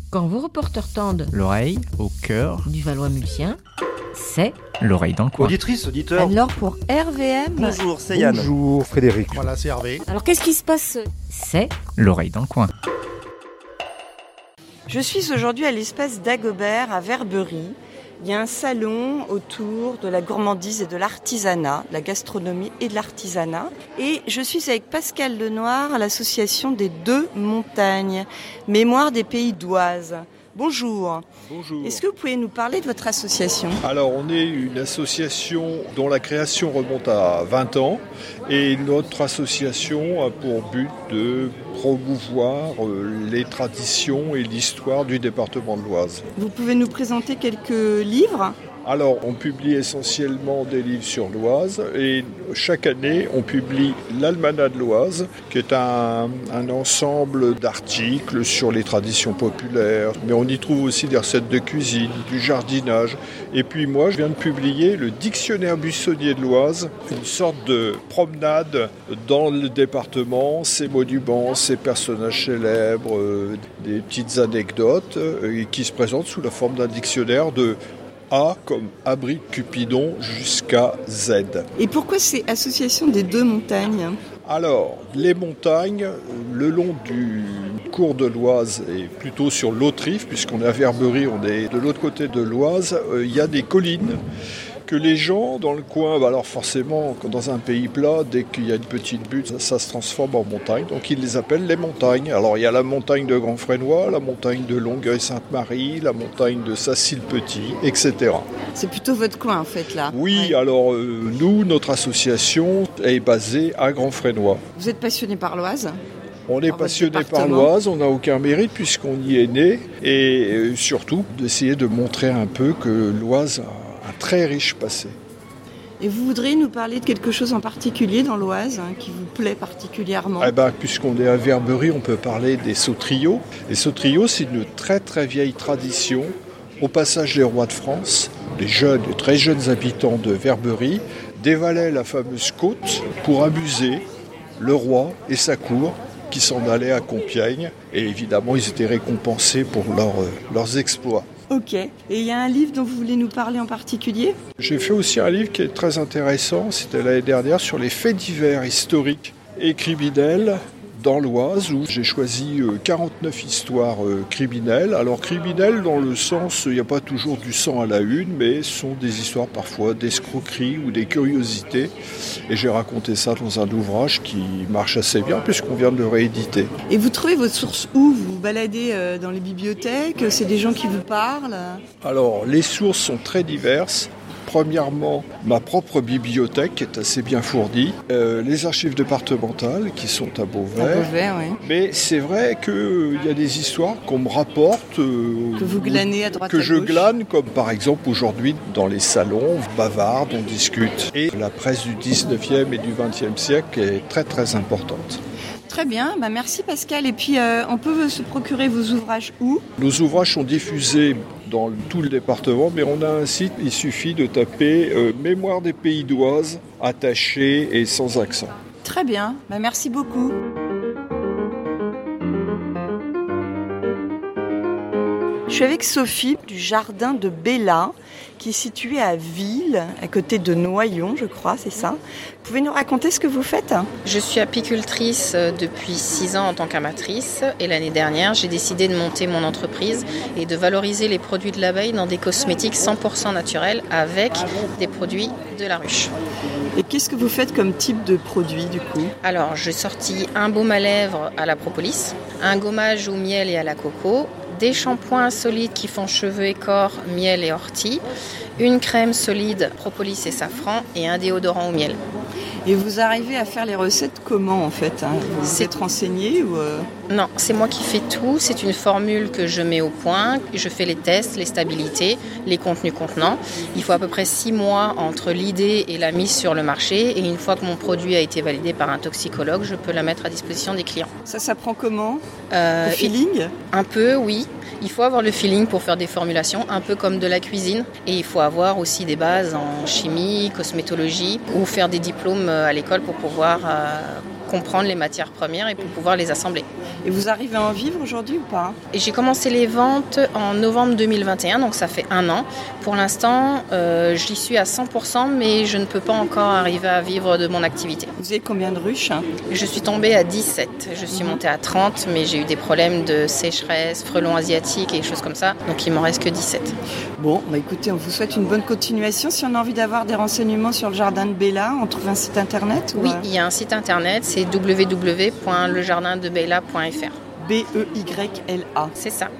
Quand vos reporters tendent l'oreille au cœur du Valois-Mulsien, c'est l'oreille dans le coin. Auditrice, auditeur. alors pour RVM. Bonjour, c'est Yann. Bonjour Frédéric. Voilà, c'est Hervé. Alors qu'est-ce qui se passe? C'est L'oreille dans le coin. Je suis aujourd'hui à l'espace Dagobert à Verberie. Il y a un salon autour de la gourmandise et de l'artisanat, de la gastronomie et de l'artisanat. Et je suis avec Pascal Lenoir à l'association des Deux Montagnes, Mémoire des Pays d'Oise. Bonjour. Bonjour. Est-ce que vous pouvez nous parler de votre association ? Alors, on est une association dont la création remonte à 20 ans et notre association a pour but de promouvoir les traditions et l'histoire du département de l'Oise. Vous pouvez nous présenter quelques livres ? Alors, on publie essentiellement des livres sur l'Oise et chaque année, on publie l'Almanach de l'Oise, qui est un ensemble d'articles sur les traditions populaires. Mais on y trouve aussi des recettes de cuisine, du jardinage. Et puis moi, je viens de publier le Dictionnaire buissonnier de l'Oise, une sorte de promenade dans le département, ses monuments, ses personnages célèbres, des petites anecdotes qui se présentent sous la forme d'un dictionnaire de A comme abri Cupidon jusqu'à Z. Et pourquoi c'est Association des Deux Montagnes ? Alors, les montagnes, le long du cours de l'Oise et plutôt sur l'autre rive, puisqu'on est à Verberie, on est de l'autre côté de l'Oise, il y a des collines que les gens dans le coin, alors forcément, dans un pays plat, dès qu'il y a une petite butte, ça se transforme en montagne. Donc ils les appellent les montagnes. Alors il y a la montagne de Grand-Frénois, la montagne de Longueuil-Sainte-Marie, la montagne de Sacy-le-Petit, etc. C'est plutôt votre coin en fait là. Oui, Ouais. alors nous, notre association est basée à Grand-Frénois. Vous êtes passionné par l'Oise ? On est Par votre passionné par département. l'Oise, on n'a aucun mérite puisqu'on y est né. Et surtout, d'essayer de montrer un peu que l'Oise a un très riche passé. Et vous voudriez nous parler de quelque chose en particulier dans l'Oise qui vous plaît particulièrement ? Puisqu'on est à Verberie, on peut parler des sauteriots. Les sauteriots, c'est une très très vieille tradition. Au passage des rois de France, les très jeunes habitants de Verberie dévalaient la fameuse côte pour amuser le roi et sa cour qui s'en allaient à Compiègne. Et évidemment, ils étaient récompensés pour leurs exploits. Ok. Et il y a un livre dont vous voulez nous parler en particulier ? J'ai fait aussi un livre qui est très intéressant, c'était l'année dernière, sur les faits divers historiques et criminels dans l'Oise, où j'ai choisi 49 histoires criminelles. Alors criminelles dans le sens, il n'y a pas toujours du sang à la une, mais ce sont des histoires parfois d'escroqueries ou des curiosités. Et j'ai raconté ça dans un ouvrage qui marche assez bien puisqu'on vient de le rééditer. Et vous trouvez votre source où ? Vous vous baladez dans les bibliothèques ? C'est des gens qui vous parlent ? Alors, les sources sont très diverses. Premièrement, ma propre bibliothèque qui est assez bien fournie, les archives départementales qui sont à Beauvais. À Beauvais, oui. Mais c'est vrai qu'il y a des histoires qu'on me rapporte, Que vous glanez à droite que à je gauche. glane, comme par exemple aujourd'hui dans les salons, on bavarde, on discute. Et la presse du 19e et du 20e siècle est très très importante. Très bien, merci Pascal. Et puis on peut se procurer vos ouvrages où ? Nos ouvrages sont diffusés dans tout le département, mais on a un site, il suffit de taper Mémoire des Pays d'Oise, attaché et sans accent. Très bien, merci beaucoup. Je suis avec Sophie du jardin de Bella, qui est situé à Ville, à côté de Noyon, je crois, c'est ça. Vous pouvez nous raconter ce que vous faites ? Je suis apicultrice depuis 6 ans en tant qu'amatrice et l'année dernière, j'ai décidé de monter mon entreprise et de valoriser les produits de l'abeille dans des cosmétiques 100% naturels avec des produits de la ruche. Et qu'est-ce que vous faites comme type de produit du coup ? Alors, j'ai sorti un baume à lèvres à la propolis, un gommage au miel et à la coco, des shampoings solides qui font cheveux et corps, miel et ortie, une crème solide, propolis et safran et un déodorant au miel. Et vous arrivez à faire les recettes comment en fait ? Vous êtes renseigné ou Non, c'est moi qui fais tout. C'est une formule que je mets au point. Je fais les tests, les stabilités, les contenus contenants. Il faut à peu près 6 mois entre l'idée et la mise sur le marché. Et une fois que mon produit a été validé par un toxicologue, je peux la mettre à disposition des clients. Ça prend comment ? Au feeling ? Un peu, oui. Il faut avoir le feeling pour faire des formulations, un peu comme de la cuisine. Et il faut avoir aussi des bases en chimie, cosmétologie, ou faire des diplômes à l'école pour pouvoir comprendre les matières premières et pour pouvoir les assembler. Et vous arrivez à en vivre aujourd'hui ou pas ? Et j'ai commencé les ventes en novembre 2021, donc ça fait 1 an. Pour l'instant, j'y suis à 100%, mais je ne peux pas encore arriver à vivre de mon activité. Vous avez combien de ruches ? Je suis tombée à 17, je suis montée à 30, mais j'ai eu des problèmes de sécheresse, frelons asiatiques et des choses comme ça, donc il m'en reste que 17. Bon, écoutez, on vous souhaite une bonne continuation. Si on a envie d'avoir des renseignements sur le jardin de Bella, on trouve un site internet ou... Oui, il y a un site internet, c'est www.lejardindebella.fr. B-E-Y-L-A. C'est ça.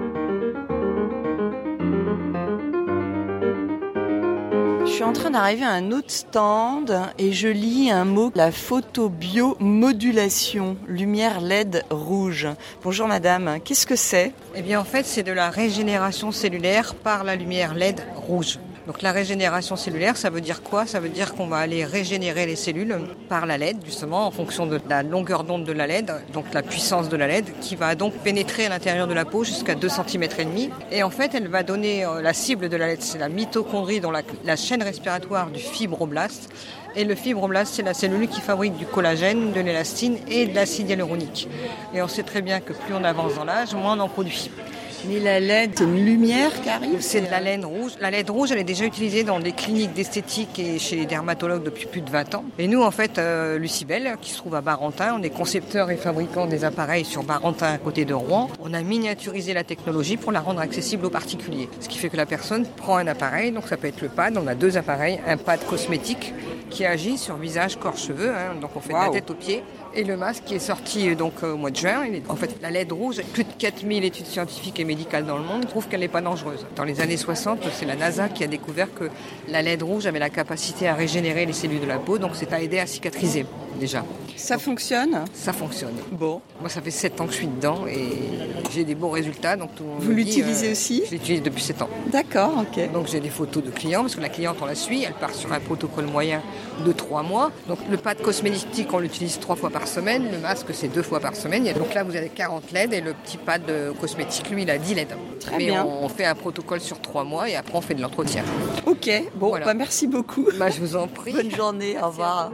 Je suis en train d'arriver à un autre stand et je lis un mot, la photobiomodulation, lumière LED rouge. Bonjour madame, qu'est-ce que c'est ? Eh bien en fait c'est de la régénération cellulaire par la lumière LED rouge. Donc la régénération cellulaire, ça veut dire quoi ? Ça veut dire qu'on va aller régénérer les cellules par la LED, justement, en fonction de la longueur d'onde de la LED, donc la puissance de la LED, qui va donc pénétrer à l'intérieur de la peau jusqu'à 2,5 cm. Et en fait, elle va donner la cible de la LED, c'est la mitochondrie, dont la chaîne respiratoire du fibroblaste. Et le fibroblaste, c'est la cellule qui fabrique du collagène, de l'élastine et de l'acide hyaluronique. Et on sait très bien que plus on avance dans l'âge, moins on en produit. Mais la LED, c'est une lumière qui arrive ? C'est de la LED rouge. La LED rouge, elle est déjà utilisée dans des cliniques d'esthétique et chez les dermatologues depuis plus de 20 ans. Et nous, en fait, Lucibel, qui se trouve à Barentin, on est concepteurs et fabricants des appareils sur Barentin à côté de Rouen. On a miniaturisé la technologie pour la rendre accessible aux particuliers. Ce qui fait que la personne prend un appareil, donc ça peut être le pad. On a 2 appareils, un pad cosmétique qui agit sur visage, corps, cheveux. Donc on fait de la tête aux pieds. Et le masque qui est sorti donc au mois de juin. En fait, la LED rouge, plus de 4000 études scientifiques et médicales dans le monde prouvent qu'elle n'est pas dangereuse. Dans les années 60, c'est la NASA qui a découvert que la LED rouge avait la capacité à régénérer les cellules de la peau, donc c'est à aider à cicatriser déjà. Ça fonctionne ? Ça fonctionne. Bon. Moi, ça fait 7 ans que je suis dedans et j'ai des bons résultats. Donc tout le monde Vous l'utilisez aussi ? Je l'utilise depuis 7 ans. D'accord, ok. Donc j'ai des photos de clients, parce que la cliente, on la suit, elle part sur un protocole moyen de 3 mois. Donc le pad cosmétique, on l'utilise 3 fois par semaine. Le masque, c'est 2 fois par semaine. Donc là, vous avez 40 LED et le petit pad cosmétique, lui, il a 10 LED. Très Mais bien. on fait un protocole sur 3 mois et après, on fait de l'entretien. Ok, bon, Voilà. merci beaucoup. Je vous en prie. Bonne journée, au revoir.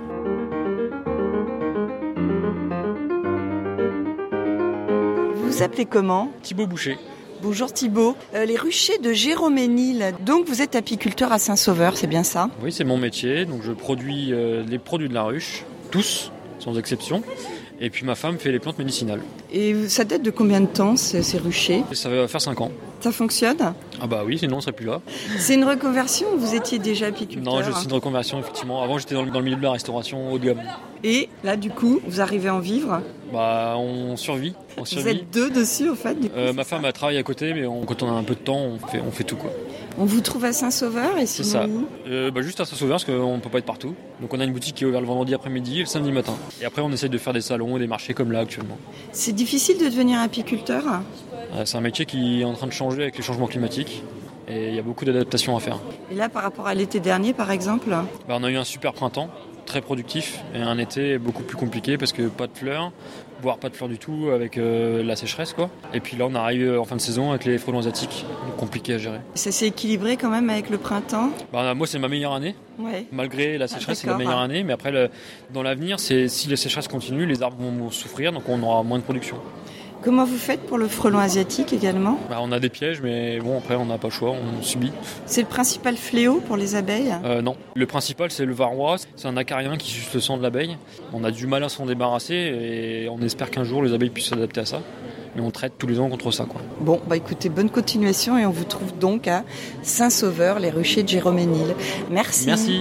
Vous vous appelez comment ? Thibaut Boucher. Bonjour Thibaut. Les ruchers de Géroménil. Donc vous êtes apiculteur à Saint-Sauveur, c'est bien ça ? Oui, c'est mon métier. Donc je produis les produits de la ruche, tous, sans exception. Et puis ma femme fait les plantes médicinales. Et ça date de combien de temps ces ruchers ? Et ça va faire 5 ans. Ça fonctionne ? Ah bah oui, sinon on serait plus là. C'est une reconversion ou vous étiez déjà apiculteur ? Non, c'est une reconversion effectivement. Avant j'étais dans le milieu de la restauration haut de gamme. Et là du coup, vous arrivez à en vivre ? Bah on survit. Vous êtes 2 dessus en fait du coup, ma femme elle travaille à côté, mais quand on a un peu de temps, on fait tout quoi. On vous trouve à Saint-Sauveur et sinon C'est ça. où ? Juste à Saint-Sauveur parce qu'on peut pas être partout. Donc on a une boutique qui est ouverte le vendredi après-midi et le samedi matin. Et après on essaie de faire des salons, des marchés comme là actuellement. C'est difficile de devenir apiculteur ? C'est un métier qui est en train de changer avec les changements climatiques. Et il y a beaucoup d'adaptations à faire. Et là par rapport à l'été dernier par exemple ? On a eu un super printemps, très productif, et un été beaucoup plus compliqué parce que pas de fleurs, voire pas de fleurs du tout avec la sécheresse quoi. Et puis là on arrive en fin de saison avec les frelons asiatiques, compliqué à gérer. Ça s'est équilibré quand même avec le printemps ? Moi c'est ma meilleure année, Ouais. malgré la sécheresse c'est la d'accord, meilleure ouais. année, mais après dans l'avenir si la sécheresse continue, les arbres vont souffrir donc on aura moins de production. Comment vous faites pour le frelon asiatique également ? On a des pièges mais bon après on n'a pas le choix, on subit. C'est le principal fléau pour les abeilles ? Non, le principal c'est le varroa, c'est un acarien qui suce le sang de l'abeille. On a du mal à s'en débarrasser et on espère qu'un jour les abeilles puissent s'adapter à ça. Mais on traite tous les ans contre ça quoi. Bon, écoutez, bonne continuation et on vous trouve donc à Saint-Sauveur, les ruchers de Géroménil. Merci. Merci.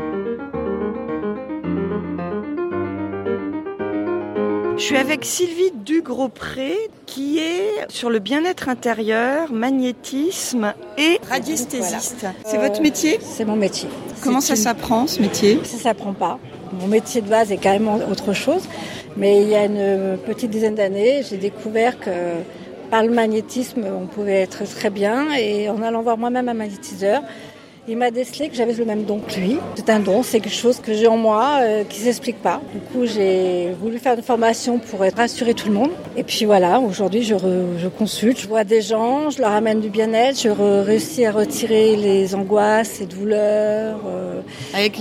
Je suis avec Sylvie Dugrospré qui est sur le bien-être intérieur, magnétisme et radiesthésiste. Voilà. C'est votre métier ? C'est mon métier. Comment ça s'apprend ce métier ? Ça s'apprend pas. Mon métier de base est carrément autre chose. Mais il y a une petite dizaine d'années, j'ai découvert que par le magnétisme, on pouvait être très bien. Et en allant voir moi-même un magnétiseur, Il m'a décelé que j'avais le même don que lui. C'est un don, c'est quelque chose que j'ai en moi qui ne s'explique pas. Du coup, j'ai voulu faire une formation pour rassurer tout le monde. Et puis voilà, aujourd'hui, je consulte, je vois des gens, je leur amène du bien-être, je réussis à retirer les angoisses, les douleurs. Avec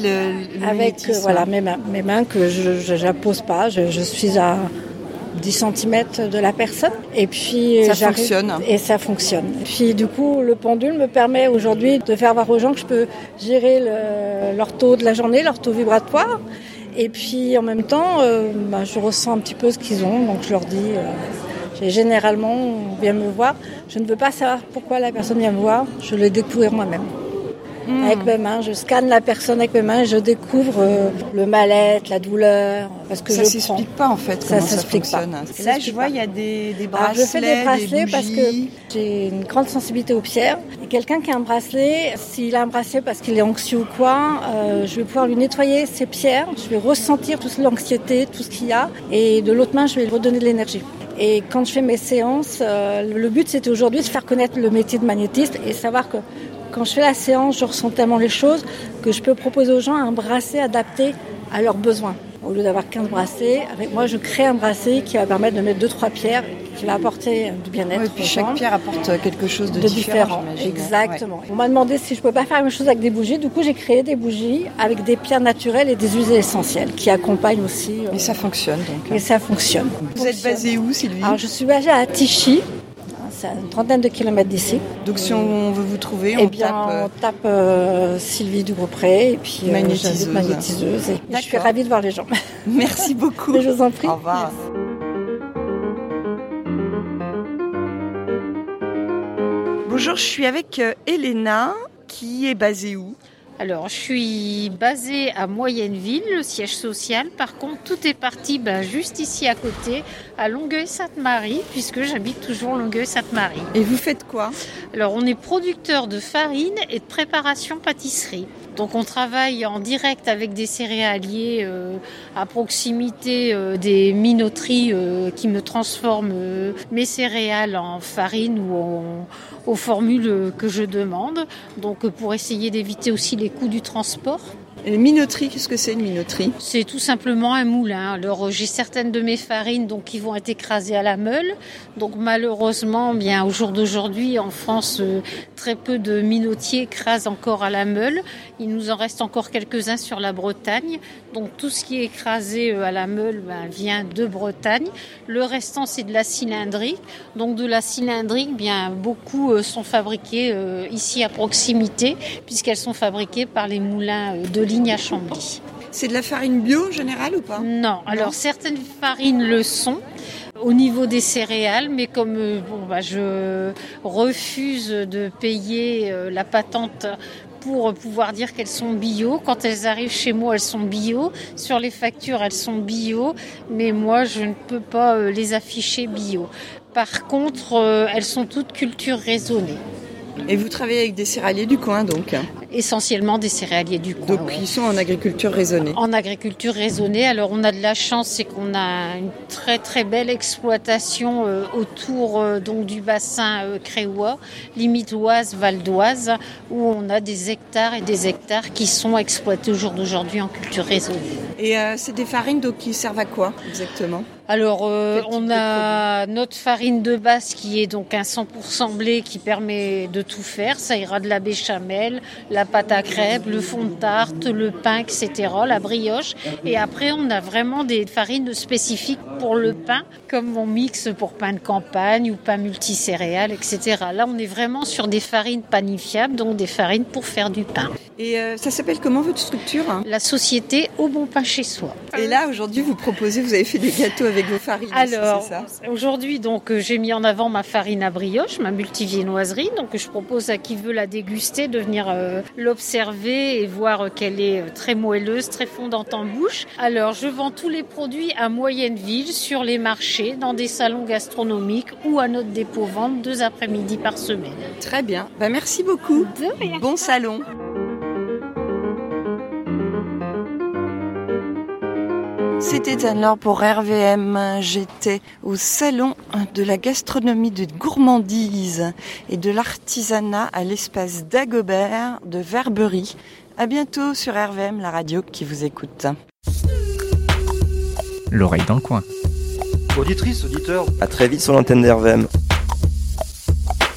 mes mains que je n'appose pas, je suis à 10 cm de la personne. Et puis ça fonctionne. Et ça fonctionne. Et puis du coup, le pendule me permet aujourd'hui de faire voir aux gens que je peux gérer leur taux de la journée, leur taux vibratoire. Et puis en même temps, je ressens un petit peu ce qu'ils ont. Donc je leur dis, généralement, on vient me voir. Je ne veux pas savoir pourquoi la personne vient me voir. Je le découvre moi-même. Avec mes mains, je scanne la personne avec mes mains et je découvre le mal-être, la douleur. Parce que ça ne s'explique pas en fait comment ça fonctionne. Pas. Là, je vois, il y a des bracelets. Je fais des bracelets parce que j'ai une grande sensibilité aux pierres. Et quelqu'un qui a un bracelet, s'il a un bracelet parce qu'il est anxieux ou quoi, je vais pouvoir lui nettoyer ses pierres. Je vais ressentir toute l'anxiété, tout ce qu'il y a. Et de l'autre main, je vais lui redonner de l'énergie. Et quand je fais mes séances, le but c'était aujourd'hui de faire connaître le métier de magnétiste et savoir que quand je fais la séance, je ressens tellement les choses que je peux proposer aux gens un bracelet adapté à leurs besoins. Au lieu d'avoir 15 bracelets, avec moi je crée un bracelet qui va permettre de mettre 2-3 pierres, qui va apporter du bien-être. Et puis chaque pierre apporte quelque chose de différent. Exactement. Ouais. On m'a demandé si je ne pouvais pas faire la même chose avec des bougies. Du coup, j'ai créé des bougies avec des pierres naturelles et des huiles essentielles qui accompagnent aussi. Et ça fonctionne donc. Et ça fonctionne. Vous êtes basée où, Sylvie ? Alors, je suis basée à Tichy. C'est à une trentaine de kilomètres d'ici. Donc si on veut vous trouver, on tape Sylvie Dubreupré et puis magnétiseuse. Et je suis ravie de voir les gens. Merci beaucoup. Je vous en prie. Au revoir. Bonjour, je suis avec Elena qui est basée où ? Alors, je suis basée à Moyenneville, le siège social. Par contre, tout est parti juste ici à côté, à Longueuil-Sainte-Marie, puisque j'habite toujours Longueuil-Sainte-Marie. Et vous faites quoi ? Alors, on est producteur de farine et de préparation pâtisserie. Donc, on travaille en direct avec des céréaliers à proximité des minoteries qui me transforment mes céréales en farine ou aux formules que je demande. Donc, pour essayer d'éviter aussi les coûts du transport. Et minoterie, qu'est-ce que c'est une minoterie ? C'est tout simplement un moulin. Alors j'ai certaines de mes farines qui vont être écrasées à la meule. Donc malheureusement, au jour d'aujourd'hui, en France, très peu de minotiers écrasent encore à la meule. Il nous en reste encore quelques-uns sur la Bretagne. Donc tout ce qui est écrasé à la meule vient de Bretagne. Le restant, c'est de la cylindrique. Donc de la cylindrique, beaucoup sont fabriquées ici à proximité, puisqu'elles sont fabriquées par les moulins de Ligne à Chambly. C'est de la farine bio en général ou pas ? Non, alors certaines farines le sont au niveau des céréales, mais comme je refuse de payer la patente pour pouvoir dire qu'elles sont bio. Quand elles arrivent chez moi, elles sont bio. Sur les factures, elles sont bio, mais moi, je ne peux pas les afficher bio. Par contre, elles sont toutes culture raisonnée. Et vous travaillez avec des céréaliers du coin, donc ? Essentiellement des céréaliers du coin. Donc ils sont en agriculture raisonnée. En agriculture raisonnée. Alors on a de la chance, c'est qu'on a une très très belle exploitation autour du bassin créois, limite Oise, Val d'Oise, où on a des hectares et des hectares qui sont exploités au jour d'aujourd'hui en culture raisonnée. Et c'est des farines qui servent à quoi exactement ? Alors, on a notre farine de base qui est donc un 100% blé qui permet de tout faire. Ça ira de la béchamel, la pâte à crêpes, le fond de tarte, le pain, etc., la brioche. Et après, on a vraiment des farines spécifiques pour le pain, comme on mixe pour pain de campagne ou pain multicéréales, etc. Là, on est vraiment sur des farines panifiables, donc des farines pour faire du pain. Et ça s'appelle comment votre structure ? La société Au Bon Pain Chez Soi. Et là, aujourd'hui, vous avez fait des gâteaux avec vos farines. Alors, c'est ça ? Aujourd'hui, j'ai mis en avant ma farine à brioche, ma multiviennoiserie. Donc, je propose à qui veut la déguster de venir l'observer et voir qu'elle est très moelleuse, très fondante en bouche. Alors, je vends tous les produits à Moyenneville, sur les marchés, dans des salons gastronomiques ou à notre dépôt-vente 2 après-midi par semaine. Très bien. Merci beaucoup. De rien. Bon salon. C'était alors pour RVM. J'étais au salon de la gastronomie de gourmandise et de l'artisanat à l'espace Dagobert de Verberie. À bientôt sur RVM, la radio qui vous écoute. L'oreille dans le coin. Auditrice, auditeur. À très vite sur l'antenne d'RVM.